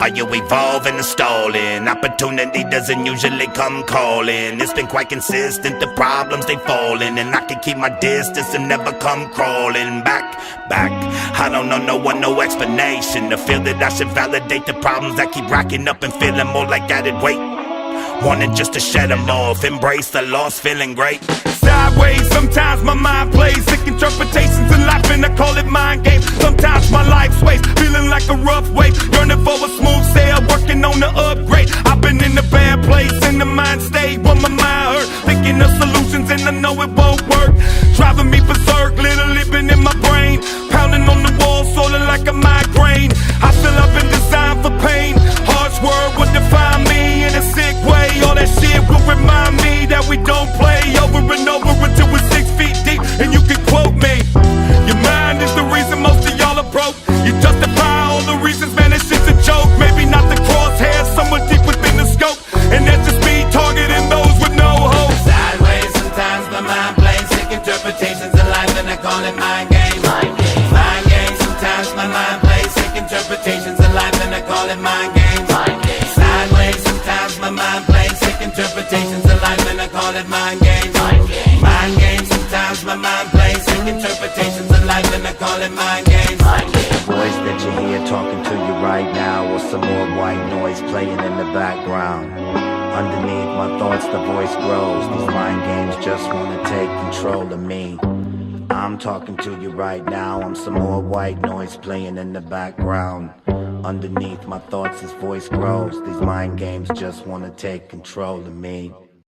Are you evolving or stalling? Opportunity doesn't usually come calling. It's been quite consistent, the problems they falling, and I can keep my distance and never come crawling back. I don't know no one, no explanation. The feel that I should validate the problems that keep racking up and feeling more like added weight. Wanted just to shed them off, embrace the loss, feeling great. Sideways, sometimes my mind plays sick interpretations in life, and I call it mind games. Sometimes my life sways, feeling like a rough wave, yearning for a smooth sail, working on the upgrade. I've been in a bad place, in the mind state, when my mind hurt, thinking of solutions and I know it won't work. Driving me berserk, literally been in my brain, pounding on the wall, sorta like a migraine. I feel I've been designed for pain. Harsh word would define me in a sick way. All that shit will remind me that we don't play over and over until we're 6 feet deep and you can quote me. Your mind is the reason most of y'all are broke. You justify all the reasons, man, this shit's a joke. Maybe not the crosshairs, somewhere deep within the scope, and that's just me targeting those with no hope. Sideways, sometimes my mind plays sick interpretations of life, and I call it mind games. Mind games, sometimes my mind plays sick interpretations of life, and I call it mind games. Sideways, sometimes my mind plays sick interpretations of life, and I call it mind games. Mind games, sometimes my mind plays sick interpretations of life, and I call it mind games. The voice that you hear talking to you right now, or some more white noise playing in the background. Underneath my thoughts the voice grows. These mind games just wanna take control of me. I'm talking to you right now, I'm some more white noise playing in the background. Underneath my thoughts his voice grows. These mind games just wanna take control of me.